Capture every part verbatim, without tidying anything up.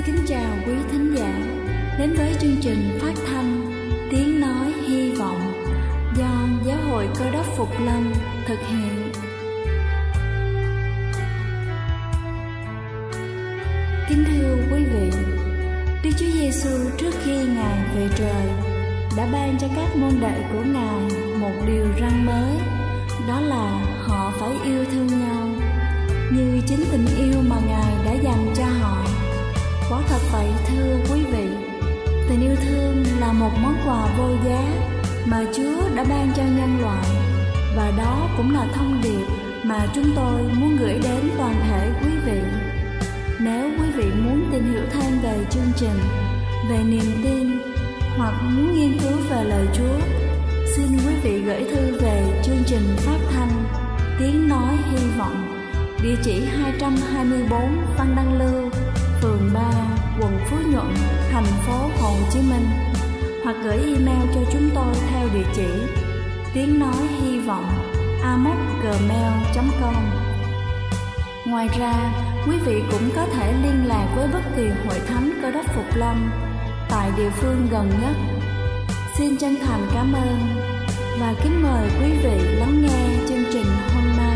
kính chào quý thính giả đến với chương trình phát thanh Tiếng Nói Hy Vọng do Giáo hội Cơ Đốc Phục Lâm thực hiện. Kính thưa quý vị, Đức Chúa Giêsu trước khi Ngài về trời đã ban cho các môn đệ của Ngài một điều răn mới, đó là họ phải yêu thương nhau như chính tình yêu mà Ngài đã dành cho họ. Quả thật vậy thưa quý vị, tình yêu thương là một món quà vô giá mà Chúa đã ban cho nhân loại, và đó cũng là thông điệp mà chúng tôi muốn gửi đến toàn thể quý vị. Nếu quý vị muốn tìm hiểu thêm về chương trình, về niềm tin hoặc muốn nghiên cứu về lời Chúa, xin quý vị gửi thư về chương trình phát thanh Tiếng Nói Hy Vọng, địa chỉ hai trăm hai mươi tư Văn Đăng Lưu, phường ba, quận Phú Nhuận, thành phố Hồ Chí Minh, hoặc gửi email cho chúng tôi theo địa chỉ tiếng nói hy vọng a m o s gmail chấm com. Ngoài ra, quý vị cũng có thể liên lạc với bất kỳ hội thánh Cơ Đốc Phục Lâm tại địa phương gần nhất. Xin chân thành cảm ơn và kính mời quý vị lắng nghe chương trình hôm nay.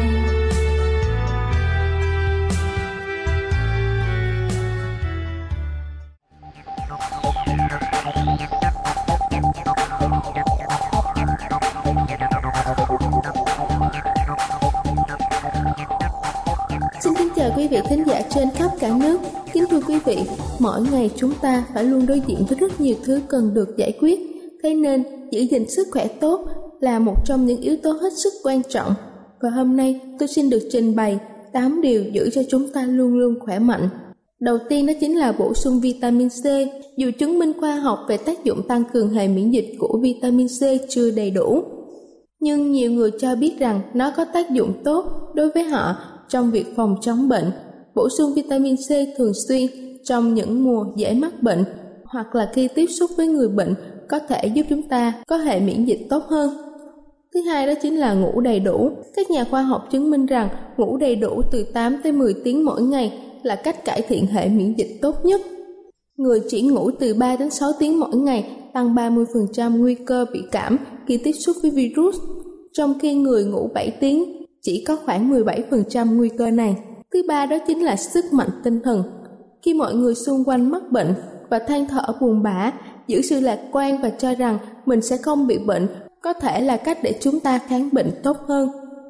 Xin kính chào quý vị thính giả trên khắp cả nước. Kính thưa quý vị, mỗi ngày chúng ta phải luôn đối diện với rất nhiều thứ cần được giải quyết. Thế nên, giữ gìn sức khỏe tốt là một trong những yếu tố hết sức quan trọng. Và hôm nay tôi xin được trình bày tám điều giữ cho chúng ta luôn luôn khỏe mạnh. Đầu tiên đó chính là bổ sung vitamin C. Dù chứng minh khoa học về tác dụng tăng cường hệ miễn dịch của vitamin C chưa đầy đủ, nhưng nhiều người cho biết rằng nó có tác dụng tốt đối với họ trong việc phòng chống bệnh. Bổ sung vitamin C thường xuyên trong những mùa dễ mắc bệnh hoặc là khi tiếp xúc với người bệnh có thể giúp chúng ta có hệ miễn dịch tốt hơn. Thứ hai đó chính là ngủ đầy đủ. Các nhà khoa học chứng minh rằng ngủ đầy đủ từ tám tới mười tiếng mỗi ngày là cách cải thiện hệ miễn dịch tốt nhất. Người chỉ ngủ từ ba đến sáu tiếng mỗi ngày tăng ba mươi phần trăm nguy cơ bị cảm khi tiếp xúc với virus, trong khi người ngủ bảy tiếng chỉ có khoảng mười bảy phần trăm nguy cơ này. Thứ ba đó chính là sức mạnh tinh thần. Khi mọi người xung quanh mắc bệnh và than thở buồn bã, giữ sự lạc quan và cho rằng mình sẽ không bị bệnh có thể là cách để chúng ta kháng bệnh tốt hơn.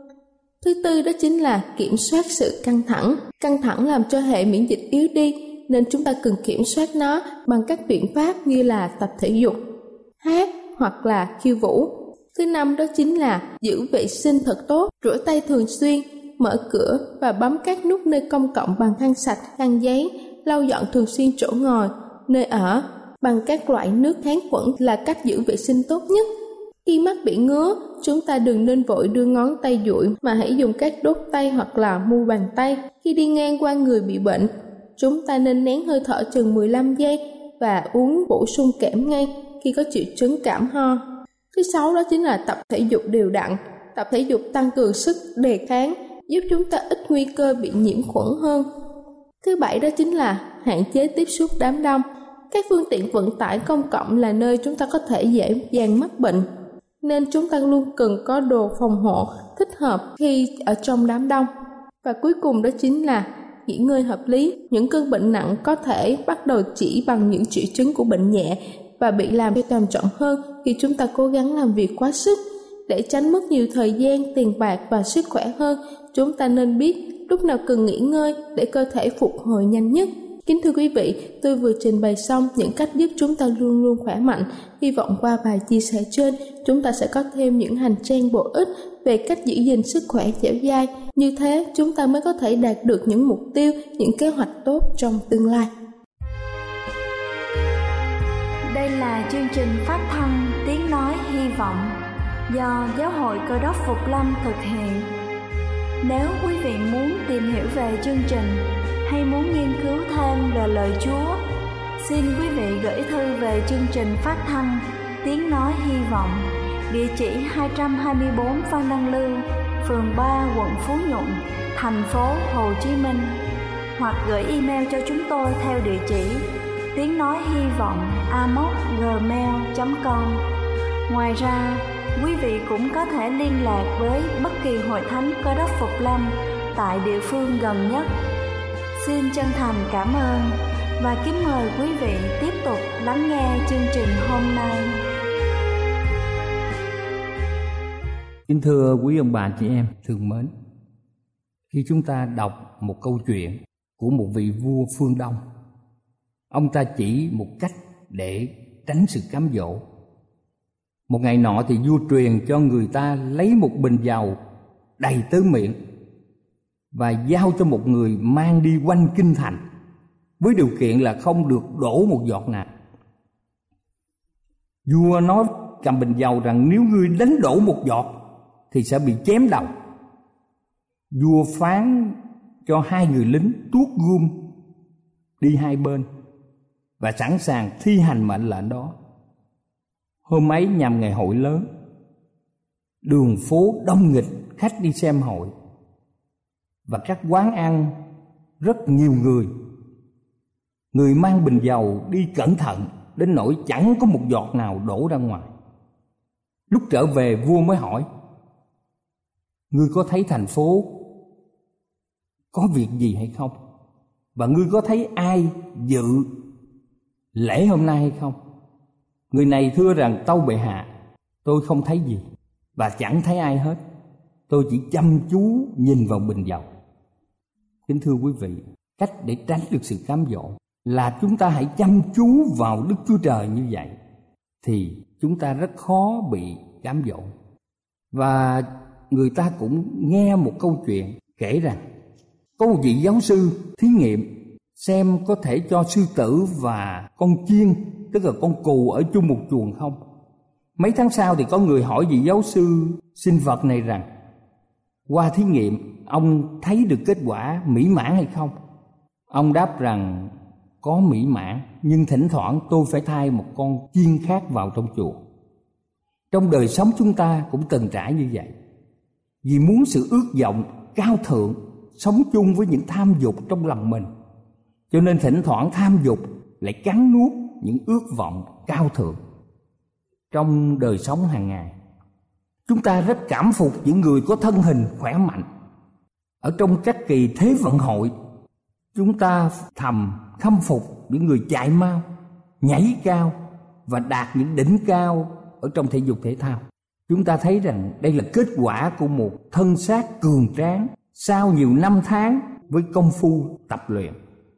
Thứ tư đó chính là kiểm soát sự căng thẳng. Căng thẳng làm cho hệ miễn dịch yếu đi, nên chúng ta cần kiểm soát nó bằng các biện pháp như là tập thể dục, hát hoặc là khiêu vũ. Thứ năm đó chính là giữ vệ sinh thật tốt, rửa tay thường xuyên, mở cửa và bấm các nút nơi công cộng bằng khăn sạch, khăn giấy, lau dọn thường xuyên chỗ ngồi, nơi ở bằng các loại nước kháng khuẩn là cách giữ vệ sinh tốt nhất. Khi mắt bị ngứa, chúng ta đừng nên vội đưa ngón tay dụi mà hãy dùng các đốt tay hoặc là mu bàn tay. Khi đi ngang qua người bị bệnh, chúng ta nên nén hơi thở chừng mười lăm giây và uống bổ sung kẽm ngay khi có triệu chứng cảm ho. Thứ sáu đó chính là tập thể dục đều đặn. Tập thể dục tăng cường sức đề kháng, giúp chúng ta ít nguy cơ bị nhiễm khuẩn hơn. Thứ bảy đó chính là hạn chế tiếp xúc đám đông. Các phương tiện vận tải công cộng là nơi chúng ta có thể dễ dàng mắc bệnh, nên chúng ta luôn cần có đồ phòng hộ thích hợp khi ở trong đám đông. Và cuối cùng đó chính là nghỉ ngơi hợp lý. Những cơn bệnh nặng có thể bắt đầu chỉ bằng những triệu chứng của bệnh nhẹ và bị làm cho trầm trọng hơn khi chúng ta cố gắng làm việc quá sức. Để tránh mất nhiều thời gian, tiền bạc và sức khỏe hơn, chúng ta nên biết lúc nào cần nghỉ ngơi để cơ thể phục hồi nhanh nhất. Kính thưa quý vị, tôi vừa trình bày xong những cách giúp chúng ta luôn luôn khỏe mạnh. Hy vọng qua bài chia sẻ trên, chúng ta sẽ có thêm những hành trang bổ ích về cách giữ gìn sức khỏe dẻo dai. Như thế, chúng ta mới có thể đạt được những mục tiêu, những kế hoạch tốt trong tương lai. Đây là chương trình phát thanh Tiếng Nói Hy Vọng do Giáo hội Cơ Đốc Phục Lâm thực hiện. Nếu quý vị muốn tìm hiểu về chương trình hay muốn nghiên cứu thêm về lời Chúa, xin quý vị gửi thư về chương trình phát thanh Tiếng Nói Hy Vọng, địa chỉ hai trăm hai mươi tư Phan Đăng Lưu, phường ba, quận Phú Nhuận, thành phố Hồ Chí Minh, hoặc gửi email cho chúng tôi theo địa chỉ tiếng nói hy vọng a m o s gmail chấm com. Ngoài ra, quý vị cũng có thể liên lạc với bất kỳ hội thánh Cơ Đốc Phục Lâm tại địa phương gần nhất. Xin chân thành cảm ơn và kính mời quý vị tiếp tục lắng nghe chương trình hôm nay. Kính thưa quý ông bà chị em thương mến, khi chúng ta đọc một câu chuyện của một vị vua phương Đông, ông ta chỉ một cách để tránh sự cám dỗ. Một ngày nọ thì vua truyền cho người ta lấy một bình dầu đầy tới miệng và giao cho một người mang đi quanh kinh thành, với điều kiện là không được đổ một giọt nào. Vua nói cầm bình dầu rằng nếu ngươi đánh đổ một giọt thì sẽ bị chém đầu. Vua phán cho hai người lính tuốt gươm đi hai bên và sẵn sàng thi hành mệnh lệnh đó. Hôm ấy nhằm ngày hội lớn, đường phố đông nghịch khách đi xem hội, và các quán ăn rất nhiều người. Người mang bình dầu đi cẩn thận đến nỗi chẳng có một giọt nào đổ ra ngoài. Lúc trở về, vua mới hỏi: ngươi có thấy thành phố có việc gì hay không? Và ngươi có thấy ai dự lễ hôm nay hay không? Người này thưa rằng: tâu bệ hạ, tôi không thấy gì và chẳng thấy ai hết. Tôi chỉ chăm chú nhìn vào bình dầu. Kính thưa quý vị, cách để tránh được sự cám dỗ là chúng ta hãy chăm chú vào Đức Chúa Trời như vậy, thì chúng ta rất khó bị cám dỗ. Và người ta cũng nghe một câu chuyện kể rằng có một vị giáo sư thí nghiệm xem có thể cho sư tử và con chiên, tức là con cừu, ở chung một chuồng không. Mấy tháng sau thì có người hỏi vị giáo sư sinh vật này rằng qua thí nghiệm ông thấy được kết quả mỹ mãn hay không. Ông đáp rằng có mỹ mãn, nhưng thỉnh thoảng tôi phải thay một con chiên khác vào trong chuồng. Trong đời sống chúng ta cũng từng trải như vậy. Vì muốn sự ước vọng cao thượng sống chung với những tham dục trong lòng mình, cho nên thỉnh thoảng tham dục lại cắn nuốt những ước vọng cao thượng. Trong đời sống hàng ngày, chúng ta rất cảm phục những người có thân hình khỏe mạnh. Ở trong các kỳ thế vận hội, chúng ta thầm khâm phục những người chạy mau, nhảy cao và đạt những đỉnh cao ở trong thể dục thể thao. Chúng ta thấy rằng đây là kết quả của một thân xác cường tráng sau nhiều năm tháng với công phu tập luyện.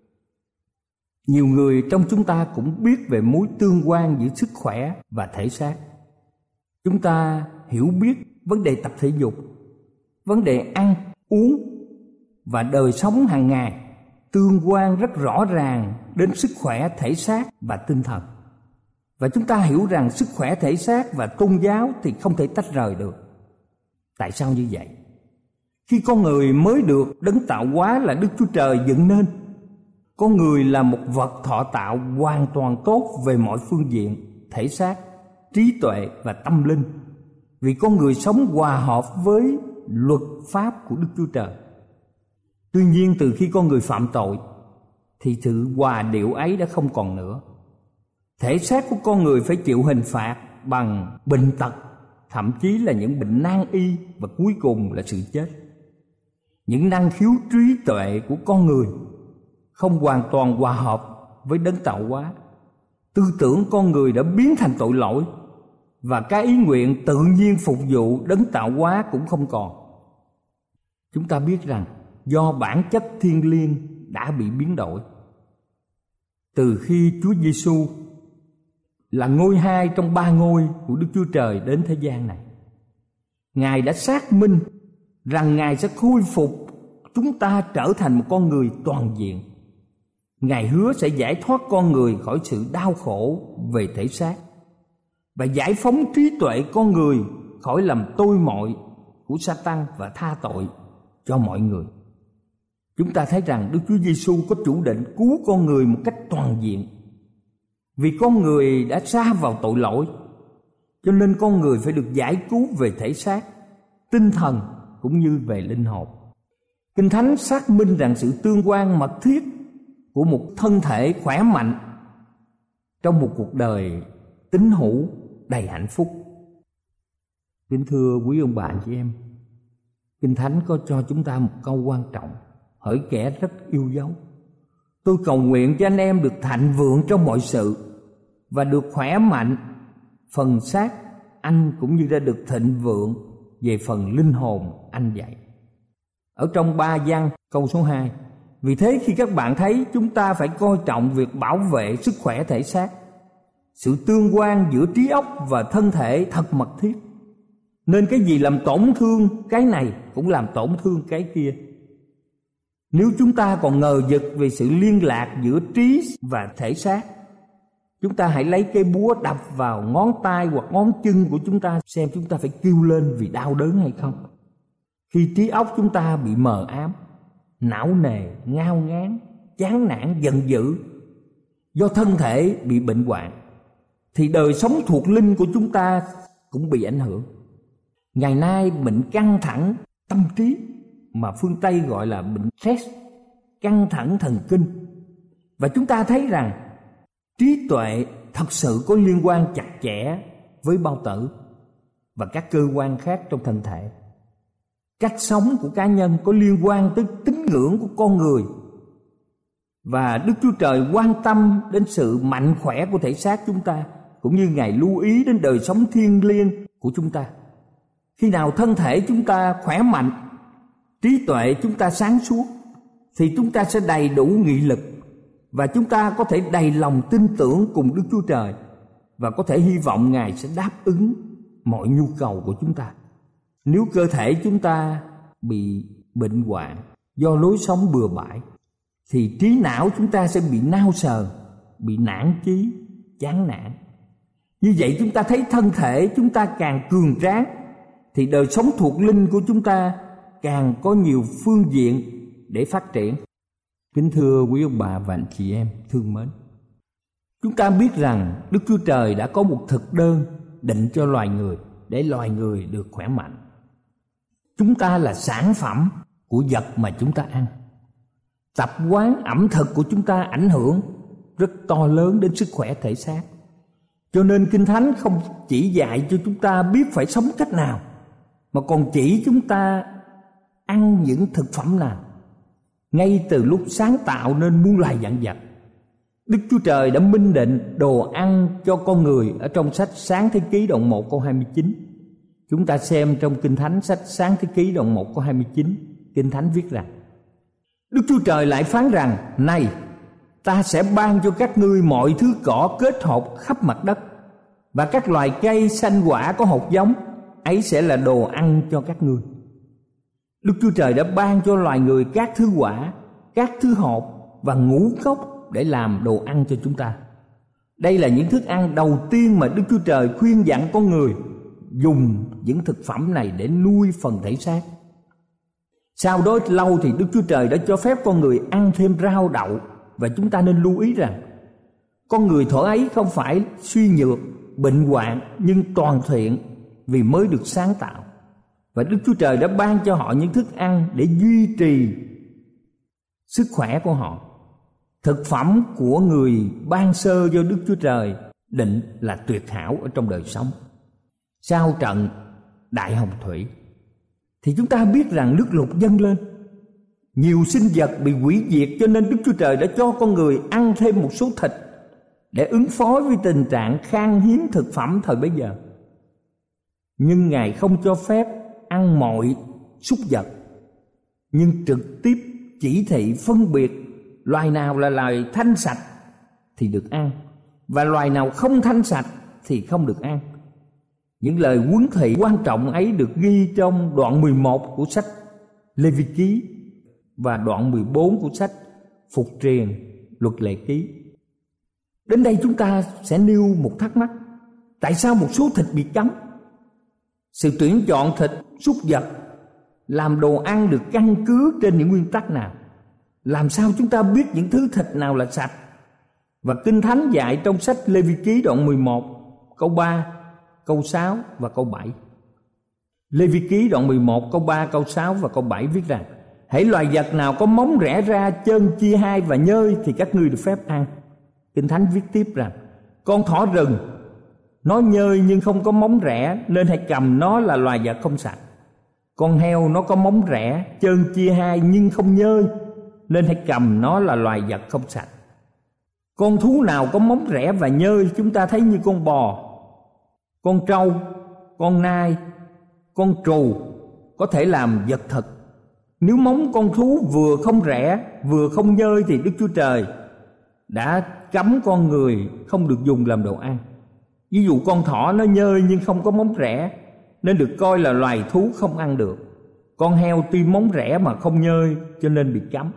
Nhiều người trong chúng ta cũng biết về mối tương quan giữa sức khỏe và thể xác. Chúng ta hiểu biết vấn đề tập thể dục, vấn đề ăn, uống và đời sống hàng ngày tương quan rất rõ ràng đến sức khỏe thể xác và tinh thần. Và chúng ta hiểu rằng sức khỏe thể xác và tôn giáo thì không thể tách rời được. Tại sao như vậy? Khi con người mới được đấng tạo hóa là Đức Chúa Trời dựng nên, con người là một vật thọ tạo hoàn toàn tốt về mọi phương diện, thể xác, trí tuệ và tâm linh, vì con người sống hòa hợp với luật pháp của Đức Chúa Trời. Tuy nhiên, từ khi con người phạm tội thì sự hòa điệu ấy đã không còn nữa. Thể xác của con người phải chịu hình phạt bằng bệnh tật, thậm chí là những bệnh nan y, và cuối cùng là sự chết. Những năng khiếu trí tuệ của con người không hoàn toàn hòa hợp với đấng tạo hóa. Tư tưởng con người đã biến thành tội lỗi, và cái ý nguyện tự nhiên phục vụ đấng tạo hóa cũng không còn. Chúng ta biết rằng do bản chất thiêng liêng đã bị biến đổi. Từ khi Chúa Giêsu là ngôi hai trong ba ngôi của Đức Chúa Trời đến thế gian này, Ngài đã xác minh rằng Ngài sẽ khôi phục chúng ta trở thành một con người toàn diện. Ngài hứa sẽ giải thoát con người khỏi sự đau khổ về thể xác và giải phóng trí tuệ con người khỏi làm tôi mọi của Sa-tan và tha tội cho mọi người. Chúng ta thấy rằng Đức Chúa Giêsu có chủ định cứu con người một cách toàn diện. Vì con người đã sa vào tội lỗi, cho nên con người phải được giải cứu về thể xác, tinh thần cũng như về linh hồn. Kinh Thánh xác minh rằng sự tương quan mật thiết của một thân thể khỏe mạnh trong một cuộc đời tín hữu đầy hạnh phúc. Kính thưa quý ông bà anh chị em, Kinh Thánh có cho chúng ta một câu quan trọng, hỡi kẻ rất yêu dấu: tôi cầu nguyện cho anh em được thịnh vượng trong mọi sự và được khỏe mạnh phần xác anh, cũng như đã được thịnh vượng về phần linh hồn anh vậy. Ở trong ba Giăng câu số hai: vì thế khi các bạn thấy chúng ta phải coi trọng việc bảo vệ sức khỏe thể xác, sự tương quan giữa trí óc và thân thể thật mật thiết, nên cái gì làm tổn thương cái này cũng làm tổn thương cái kia. Nếu chúng ta còn ngờ vực về sự liên lạc giữa trí và thể xác, chúng ta hãy lấy cây búa đập vào ngón tay hoặc ngón chân của chúng ta xem chúng ta phải kêu lên vì đau đớn hay không. Khi trí óc chúng ta bị mờ ám, não nề, ngao ngán, chán nản, giận dữ do thân thể bị bệnh hoạn, thì đời sống thuộc linh của chúng ta cũng bị ảnh hưởng. Ngày nay bệnh căng thẳng tâm trí mà phương Tây gọi là bệnh stress, căng thẳng thần kinh. Và chúng ta thấy rằng trí tuệ thật sự có liên quan chặt chẽ với bao tử và các cơ quan khác trong thân thể. Cách sống của cá nhân có liên quan tới tín ngưỡng của con người, và Đức Chúa Trời quan tâm đến sự mạnh khỏe của thể xác chúng ta, cũng như Ngài lưu ý đến đời sống thiêng liêng của chúng ta. Khi nào thân thể chúng ta khỏe mạnh, trí tuệ chúng ta sáng suốt, thì chúng ta sẽ đầy đủ nghị lực, và chúng ta có thể đầy lòng tin tưởng cùng Đức Chúa Trời, và có thể hy vọng Ngài sẽ đáp ứng mọi nhu cầu của chúng ta. Nếu cơ thể chúng ta bị bệnh hoạn do lối sống bừa bãi, thì trí não chúng ta sẽ bị nao sờn, bị nản chí, chán nản. Như vậy chúng ta thấy thân thể chúng ta càng cường tráng, thì đời sống thuộc linh của chúng ta càng có nhiều phương diện để phát triển. Kính thưa quý ông bà và anh chị em thương mến, chúng ta biết rằng Đức Chúa Trời đã có một thực đơn định cho loài người để loài người được khỏe mạnh. Chúng ta là sản phẩm của vật mà chúng ta ăn. Tập quán ẩm thực của chúng ta ảnh hưởng rất to lớn đến sức khỏe thể xác. Cho nên Kinh Thánh không chỉ dạy cho chúng ta biết phải sống cách nào, mà còn chỉ chúng ta ăn những thực phẩm nào ngay từ lúc sáng tạo nên muôn loài vạn vật. Đức Chúa Trời đã minh định đồ ăn cho con người ở trong sách Sáng Thế Ký đoạn một câu hai mươi chín. Chúng ta xem trong Kinh Thánh sách Sáng Thế Ký đoạn một câu hai mươi chín, Kinh Thánh viết rằng: Đức Chúa Trời lại phán rằng: này, ta sẽ ban cho các ngươi mọi thứ cỏ kết hợp khắp mặt đất, và các loài cây xanh quả có hột giống, ấy sẽ là đồ ăn cho các ngươi. Đức Chúa Trời đã ban cho loài người các thứ quả, các thứ hột và ngũ cốc để làm đồ ăn cho chúng ta. Đây là những thức ăn đầu tiên mà Đức Chúa Trời khuyên dặn con người dùng những thực phẩm này để nuôi phần thể xác. Sau đó lâu thì Đức Chúa Trời đã cho phép con người ăn thêm rau đậu, và chúng ta nên lưu ý rằng con người thuở ấy không phải suy nhược, bệnh hoạn, nhưng toàn thiện vì mới được sáng tạo. Và Đức Chúa Trời đã ban cho họ những thức ăn để duy trì sức khỏe của họ. Thực phẩm của người ban sơ do Đức Chúa Trời định là tuyệt hảo ở trong đời sống. Sau trận Đại Hồng Thủy thì chúng ta biết rằng nước lụt dâng lên, nhiều sinh vật bị hủy diệt, cho nên Đức Chúa Trời đã cho con người ăn thêm một số thịt để ứng phó với tình trạng khan hiếm thực phẩm thời bấy giờ. Nhưng Ngài không cho phép ăn mọi súc vật, nhưng trực tiếp chỉ thị phân biệt loài nào là loài thanh sạch thì được ăn, và loài nào không thanh sạch thì không được ăn. Những lời huấn thị quan trọng ấy được ghi trong đoạn mười một của sách Lê Vi Ký và đoạn mười bốn của sách Phục Truyền Luật Lệ Ký. Đến đây chúng ta sẽ nêu một thắc mắc: tại sao một số thịt bị cấm? Sự tuyển chọn thịt súc vật làm đồ ăn được căn cứ trên những nguyên tắc nào? Làm sao chúng ta biết những thứ thịt nào là sạch? Và Kinh Thánh dạy trong sách Lê Vi Ký đoạn mười một câu ba, câu sáu và câu bảy. Lê Vi Ký đoạn mười một câu ba, câu sáu và câu bảy viết rằng: hễ loài vật nào có móng rẽ ra, chân chia hai và nhơi thì các ngươi được phép ăn. Kinh Thánh viết tiếp rằng con thỏ rừng nó nhơi nhưng không có móng rẽ, nên hãy cầm nó là loài vật không sạch. Con heo nó có móng rẽ, chân chia hai nhưng không nhơi, nên hãy cầm nó là loài vật không sạch. Con thú nào có móng rẽ và nhơi chúng ta thấy như con bò, con trâu, con nai, con trù có thể làm vật thực. Nếu móng con thú vừa không rẽ vừa không nhơi thì Đức Chúa Trời đã cấm con người không được dùng làm đồ ăn. Ví dụ con thỏ nó nhơi nhưng không có móng rẽ nên được coi là loài thú không ăn được. Con heo tuy móng rẽ mà không nhơi cho nên bị cấm.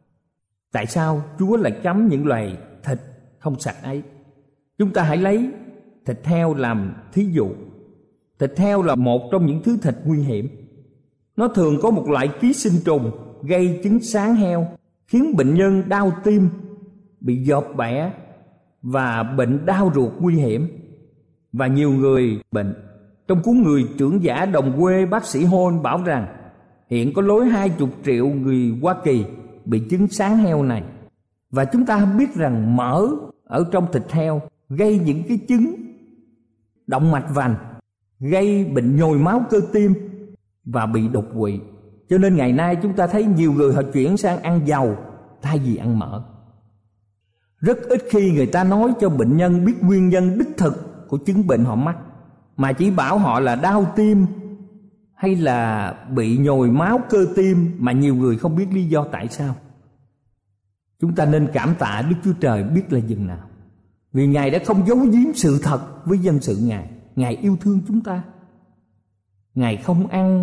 Tại sao Chúa lại cấm những loài thịt không sạch ấy? Chúng ta hãy lấy thịt heo làm thí dụ. Thịt heo là một trong những thứ thịt nguy hiểm. Nó thường có một loại ký sinh trùng gây chứng sán heo, khiến bệnh nhân đau tim, bị dọt bẻ và bệnh đau ruột nguy hiểm. Và nhiều người bệnh. Trong cuốn Người trưởng giả đồng quê, bác sĩ Hôn bảo rằng hiện có lối hai chục triệu người Hoa Kỳ bị chứng sán heo này. Và chúng ta biết rằng mỡ ở trong thịt heo gây những cái chứng động mạch vành, gây bệnh nhồi máu cơ tim và bị đột quỵ. Cho nên ngày nay chúng ta thấy nhiều người họ chuyển sang ăn dầu thay vì ăn mỡ. Rất ít khi người ta nói cho bệnh nhân biết nguyên nhân đích thực của chứng bệnh họ mắc, mà chỉ bảo họ là đau tim hay là bị nhồi máu cơ tim, mà nhiều người không biết lý do tại sao. Chúng ta nên cảm tạ Đức Chúa Trời biết là dừng nào, vì Ngài đã không giấu giếm sự thật với dân sự Ngài. Ngài yêu thương chúng ta. Ngài không ăn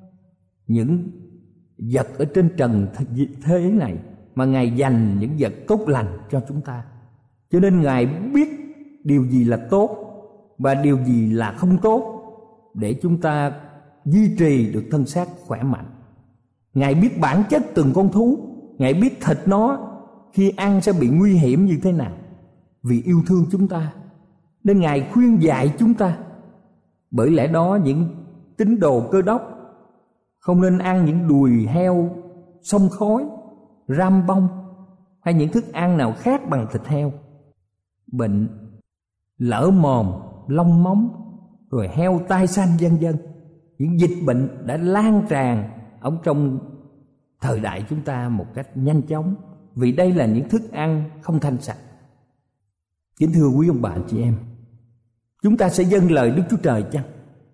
những vật ở trên trần thế này, mà Ngài dành những vật tốt lành cho chúng ta. Cho nên Ngài biết điều gì là tốt và điều gì là không tốt để chúng ta duy trì được thân xác khỏe mạnh. Ngài biết bản chất từng con thú, Ngài biết thịt nó khi ăn sẽ bị nguy hiểm như thế nào. Vì yêu thương chúng ta nên Ngài khuyên dạy chúng ta. Bởi lẽ đó những tín đồ Cơ Đốc không nên ăn những đùi heo xông khói, ram bông hay những thức ăn nào khác bằng thịt heo. Bệnh lở mồm, lông móng, rồi heo tai xanh vân vân, những dịch bệnh đã lan tràn ở trong thời đại chúng ta một cách nhanh chóng, vì đây là những thức ăn không thanh sạch. Kính thưa quý ông bà chị em, chúng ta sẽ dâng lời Đức Chúa Trời chăng?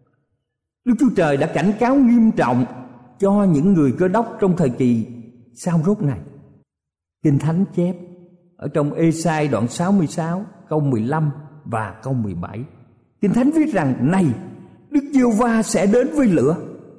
Đức Chúa Trời đã cảnh cáo nghiêm trọng cho những người Cơ Đốc trong thời kỳ sau rốt này. Kinh Thánh chép ở trong Ê-sai đoạn sáu mươi sáu câu mười lăm và câu mười bảy. Kinh Thánh viết rằng: này, Đức Giê-hô-va sẽ đến với lửa.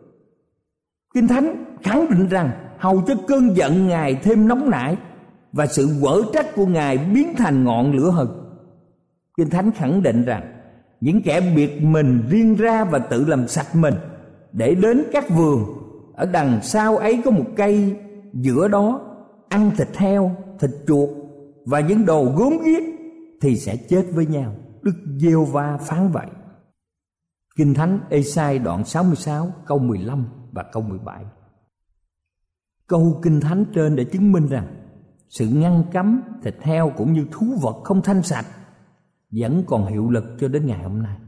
Kinh Thánh khẳng định rằng hầu cho cơn giận Ngài thêm nóng nảy và sự quở trách của Ngài biến thành ngọn lửa hừng. Kinh Thánh khẳng định rằng những kẻ biệt mình riêng ra và tự làm sạch mình để đến các vườn ở đằng sau ấy có một cây giữa đó, ăn thịt heo, thịt chuột và những đồ gớm ghiếc thì sẽ chết với nhau. Đức Giê-hô-va phán vậy. Kinh Thánh Ê-sai đoạn sáu mươi sáu câu mười lăm và câu mười bảy. Câu Kinh Thánh trên để chứng minh rằng sự ngăn cấm thịt heo cũng như thú vật không thanh sạch vẫn còn hiệu lực cho đến ngày hôm nay.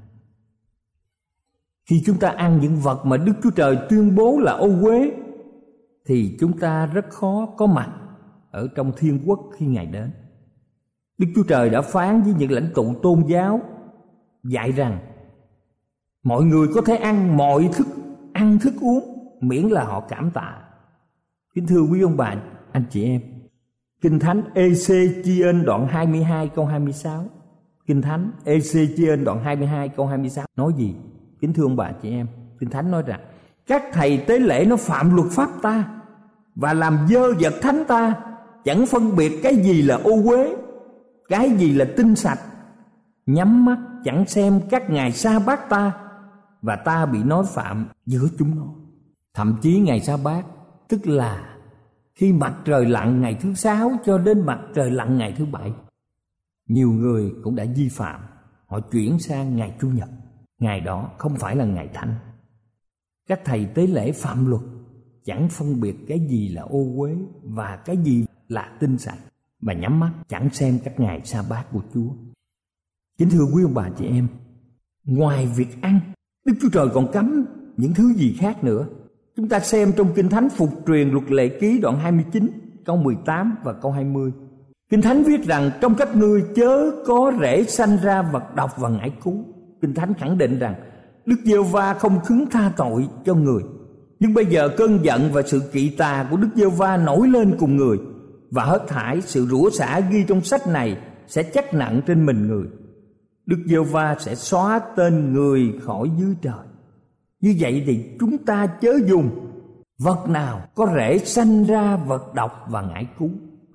Khi chúng ta ăn những vật mà Đức Chúa Trời tuyên bố là ô uế thì chúng ta rất khó có mặt ở trong thiên quốc khi Ngài đến. Đức Chúa Trời đã phán với những lãnh tụ tôn giáo dạy rằng mọi người có thể ăn mọi thức ăn thức uống miễn là họ cảm tạ. Kính thưa quý ông bà, anh chị em, Kinh Thánh Ê-xê-chi-ên đoạn hai mươi hai câu hai mươi sáu. Kinh Thánh Ê-xê-chi-ên đoạn hai mươi hai câu hai mươi sáu nói gì? Kính thưa ông bà chị em, Kinh Thánh nói rằng các thầy tế lễ nó phạm luật pháp ta và làm dơ vật thánh ta, chẳng phân biệt cái gì là ô uế, cái gì là tinh sạch, nhắm mắt chẳng xem các ngày sa bát ta, và ta bị nói phạm giữa chúng nó. Thậm chí ngày sa bát, tức là khi mặt trời lặn ngày thứ sáu cho đến mặt trời lặn ngày thứ bảy, nhiều người cũng đã vi phạm. Họ chuyển sang ngày Chủ nhật. Ngày đó không phải là ngày thánh. Các thầy tế lễ phạm luật, chẳng phân biệt cái gì là ô uế và cái gì là tinh sạch, và nhắm mắt chẳng xem các ngày sa bát của Chúa. Kính thưa quý ông bà chị em, ngoài việc ăn, Đức Chúa Trời còn cấm những thứ gì khác nữa. Chúng ta xem trong Kinh Thánh Phục Truyền Luật Lệ Ký đoạn hai mươi chín câu mười tám và câu hai mươi. Kinh Thánh viết rằng trong các ngươi chớ có rễ sanh ra vật độc và ngải cứu. Kinh Thánh khẳng định rằng Đức Giê-hô-va không khứng tha tội cho người. Nhưng bây giờ cơn giận và sự kỵ tà của Đức Giê-hô-va nổi lên cùng người, và hết thảy sự rủa xả ghi trong sách này sẽ chắc nặng trên mình người. Đức Giê-hô-va sẽ xóa tên người khỏi dưới trời. Như vậy thì chúng ta chớ dùng vật nào có rễ sanh ra vật độc và ngải cứu.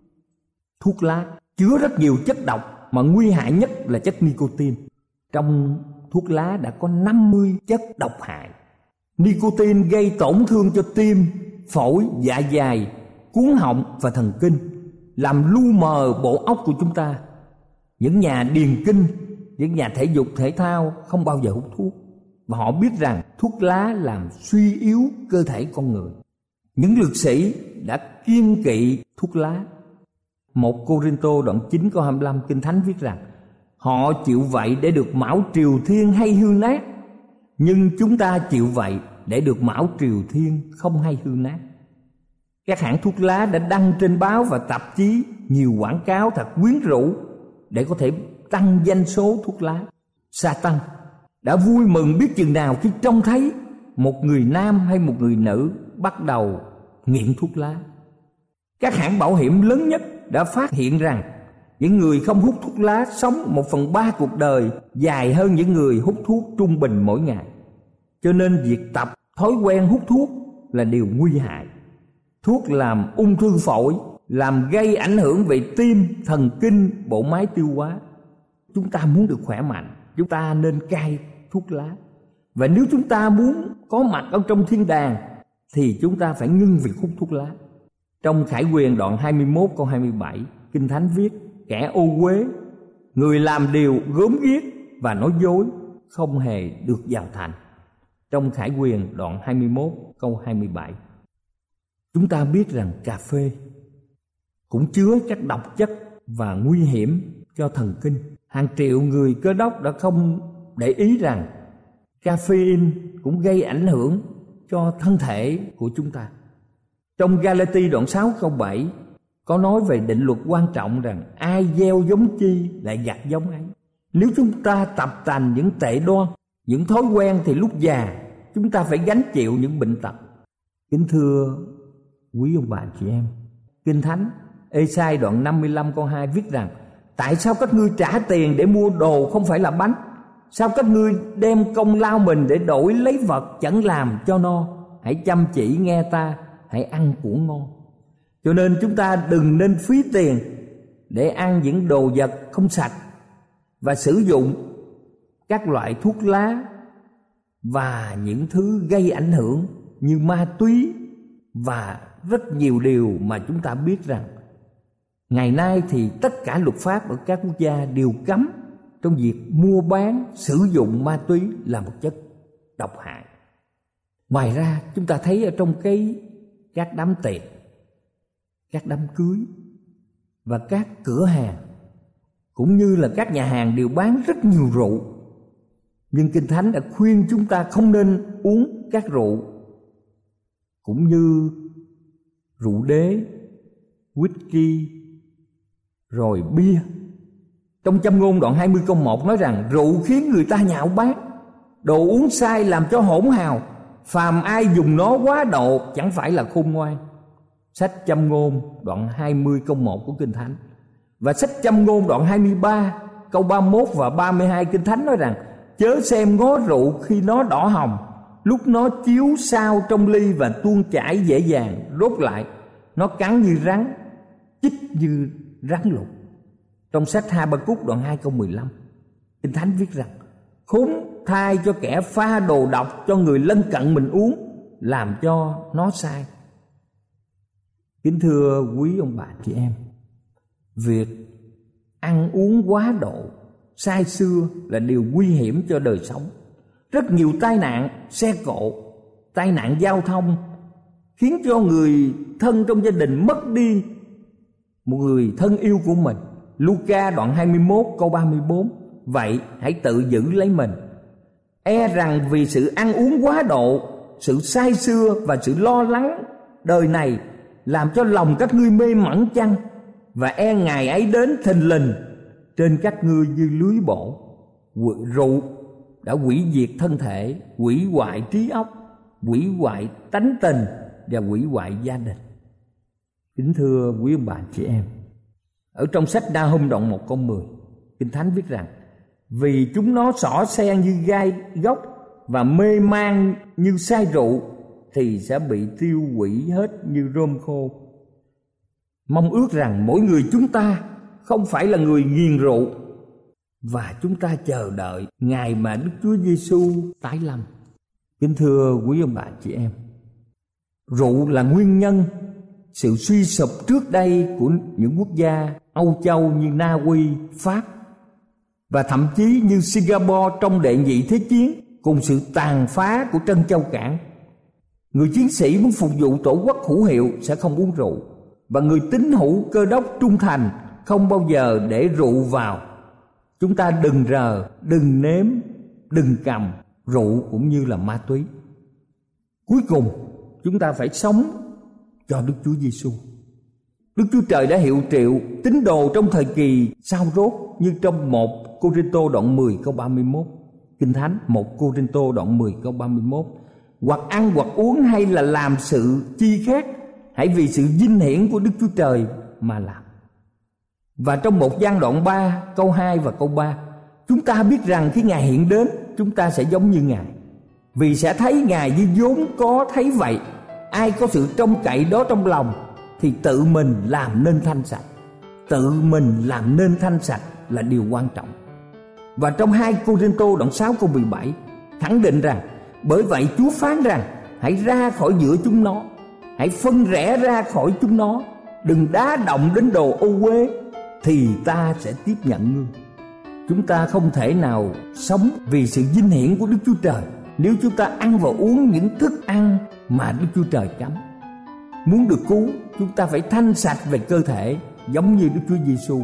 Thuốc lá chứa rất nhiều chất độc, mà nguy hại nhất là chất nicotine. Trong thuốc lá đã có năm mươi chất độc hại. Nicotine gây tổn thương cho tim, phổi, dạ dày, cuống họng và thần kinh, làm lu mờ bộ óc của chúng ta. Những nhà điền kinh, những nhà thể dục thể thao không bao giờ hút thuốc, và họ biết rằng thuốc lá làm suy yếu cơ thể con người. Những lực sĩ đã kiêng kỵ thuốc lá. Một Cô-rinh-tô đoạn chín câu hai mươi lăm, Kinh Thánh viết rằng họ chịu vậy để được mão triều thiên hay hư nát, nhưng chúng ta chịu vậy để được mão triều thiên không hay hư nát. Các hãng thuốc lá đã đăng trên báo và tạp chí nhiều quảng cáo thật quyến rũ để có thể tăng doanh số thuốc lá. Sa-tan đã vui mừng biết chừng nào khi trông thấy một người nam hay một người nữ bắt đầu nghiện thuốc lá. Các hãng bảo hiểm lớn nhất đã phát hiện rằng những người không hút thuốc lá sống một phần ba cuộc đời dài hơn những người hút thuốc trung bình mỗi ngày. Cho nên việc tập thói quen hút thuốc là điều nguy hại. Thuốc làm ung thư phổi, làm gây ảnh hưởng về tim, thần kinh, bộ máy tiêu hóa. Chúng ta muốn được khỏe mạnh, chúng ta nên cai thuốc lá. Và nếu chúng ta muốn có mặt ở trong thiên đàng thì chúng ta phải ngưng việc hút thuốc lá. Trong Khải Huyền đoạn hai mươi mốt câu hai mươi bảy, Kinh Thánh viết: kẻ ô uế, người làm điều gớm ghiếc và nói dối không hề được vào thành. Trong Khải Huyền đoạn hai mươi mốt câu hai mươi bảy. Chúng ta biết rằng cà phê cũng chứa chất độc chất và nguy hiểm cho thần kinh. Hàng triệu người Cơ Đốc đã không để ý rằng caffeine cũng gây ảnh hưởng cho thân thể của chúng ta. Trong Ga-la-ti đoạn sáu câu bảy có nói về định luật quan trọng rằng ai gieo giống chi lại gặt giống ấy. Nếu chúng ta tập tành những tệ đoan, những thói quen thì lúc già chúng ta phải gánh chịu những bệnh tật. Kính thưa quý ông bà chị em, Kinh Thánh Ê-sai đoạn năm mươi lăm câu hai viết rằng: tại sao các ngươi trả tiền để mua đồ không phải là bánh? Sao các ngươi đem công lao mình để đổi lấy vật chẳng làm cho no? Hãy chăm chỉ nghe ta, hãy ăn của ngon. Cho nên chúng ta đừng nên phí tiền để ăn những đồ vật không sạch và sử dụng các loại thuốc lá và những thứ gây ảnh hưởng như ma túy và rất nhiều điều mà chúng ta biết rằng ngày nay thì tất cả luật pháp ở các quốc gia đều cấm trong việc mua bán sử dụng ma túy là một chất độc hại. Ngoài ra chúng ta thấy ở trong cái các đám tiệc, các đám cưới và các cửa hàng cũng như là các nhà hàng đều bán rất nhiều rượu. Nhưng Kinh Thánh đã khuyên chúng ta không nên uống các rượu cũng như rượu đế, whisky, rồi bia. Trong Châm Ngôn đoạn hai mươi câu một nói rằng rượu khiến người ta nhạo báng, đồ uống sai làm cho hỗn hào, phàm ai dùng nó quá độ chẳng phải là khôn ngoan. Sách Châm Ngôn đoạn hai mươi câu một của Kinh Thánh. Và sách Châm Ngôn đoạn hai mươi ba câu ba mươi mốt và ba mươi hai Kinh Thánh nói rằng: chớ xem ngó rượu khi nó đỏ hồng, lúc nó chiếu sao trong ly và tuôn chảy dễ dàng, rốt lại nó cắn như rắn, chích như rắn lục. Trong sách Ha-ba-cúc đoạn hai câu mười lăm, Kinh Thánh viết rằng: khốn thay cho kẻ pha đồ độc cho người lân cận mình uống, làm cho nó sai. Kính thưa quý ông bà chị em, việc ăn uống quá độ, sai xưa là điều nguy hiểm cho đời sống. Rất nhiều tai nạn xe cộ, tai nạn giao thông khiến cho người thân trong gia đình mất đi một người thân yêu của mình. Luca đoạn hai mươi mốt câu ba mươi bốn. Vậy hãy tự giữ lấy mình, e rằng vì sự ăn uống quá độ, sự say sưa và sự lo lắng đời này làm cho lòng các ngươi mê mẩn chăng? Và e ngày ấy đến thình lình trên các ngươi như lưới bổ. Rượu đã hủy diệt thân thể, hủy hoại trí óc, hủy hoại tánh tình và hủy hoại gia đình. Kính thưa quý ông bà chị em, ở trong sách Na-hum đoạn một câu mười, Kinh Thánh viết rằng: vì chúng nó xỏ xe như gai góc và mê man như say rượu, thì sẽ bị tiêu hủy hết như rơm khô. Mong ước rằng mỗi người chúng ta không phải là người nghiền rượu, và chúng ta chờ đợi ngày mà Đức Chúa Giêsu tái lâm. Kính thưa quý ông bà chị em, rượu là nguyên nhân sự suy sụp trước đây của những quốc gia Âu Châu như Na Uy, Pháp và thậm chí như Singapore trong đệ nhị thế chiến, cùng sự tàn phá của Trân Châu Cảng. Người chiến sĩ muốn phục vụ tổ quốc hữu hiệu sẽ không uống rượu, và người tín hữu Cơ Đốc trung thành không bao giờ để rượu vào. Chúng ta đừng rờ, đừng nếm, đừng cầm. Rượu cũng như là ma túy. Cuối cùng chúng ta phải sống cho Đức Chúa Giêsu. Đức Chúa Trời đã hiệu triệu tín đồ trong thời kỳ sau rốt, như trong một Cô-rinh-tô đoạn mười câu ba mươi mốt. Kinh Thánh một Cô-rinh-tô đoạn mười câu ba mươi mốt: hoặc ăn hoặc uống hay là làm sự chi khác, hãy vì sự vinh hiển của Đức Chúa Trời mà làm. Và trong một Giăng đoạn ba câu hai và câu ba, chúng ta biết rằng khi Ngài hiện đến, chúng ta sẽ giống như Ngài, vì sẽ thấy Ngài như vốn có thấy vậy. Ai có sự trông cậy đó trong lòng thì tự mình làm nên thanh sạch. Tự mình làm nên thanh sạch là điều quan trọng. Và trong hai Cô-rinh-tô đoạn sáu câu mười bảy khẳng định rằng: bởi vậy Chúa phán rằng, hãy ra khỏi giữa chúng nó, hãy phân rẽ ra khỏi chúng nó, đừng đá động đến đồ ô uế, thì ta sẽ tiếp nhận ngươi. Chúng ta không thể nào sống vì sự vinh hiển của Đức Chúa Trời nếu chúng ta ăn và uống những thức ăn mà Đức Chúa Trời cấm. Muốn được cứu, chúng ta phải thanh sạch về cơ thể giống như Đức Chúa Giêsu.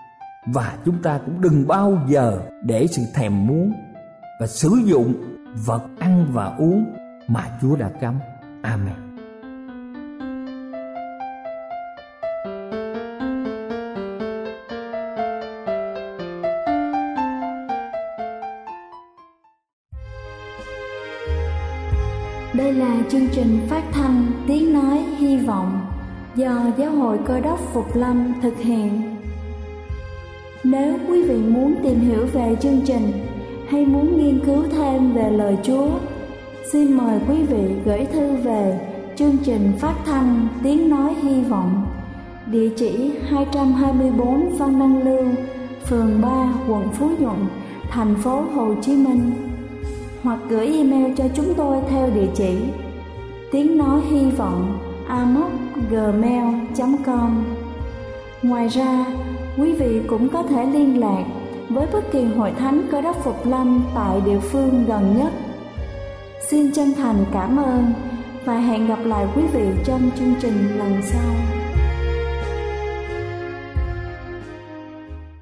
Và chúng ta cũng đừng bao giờ để sự thèm muốn và sử dụng vật ăn và uống mà Chúa đã cấm. Amen. Đây là chương trình phát thanh Tiếng Nói Hy Vọng do Giáo hội Cơ Đốc Phục Lâm thực hiện. Nếu quý vị muốn tìm hiểu về chương trình hay muốn nghiên cứu thêm về lời Chúa, xin mời quý vị gửi thư về chương trình phát thanh Tiếng Nói Hy Vọng, địa chỉ hai trăm hai mươi bốn Văn Đăng Lưu, phường ba, quận Phú Nhuận, thành phố Hồ Chí Minh, hoặc gửi email cho chúng tôi theo địa chỉ tiếng nói hy vọng a m o c gmail chấm com. Ngoài ra, quý vị cũng có thể liên lạc với bất kỳ hội thánh Cơ Đốc Phục Lâm tại địa phương gần nhất. Xin chân thành cảm ơn và hẹn gặp lại quý vị trong chương trình lần sau.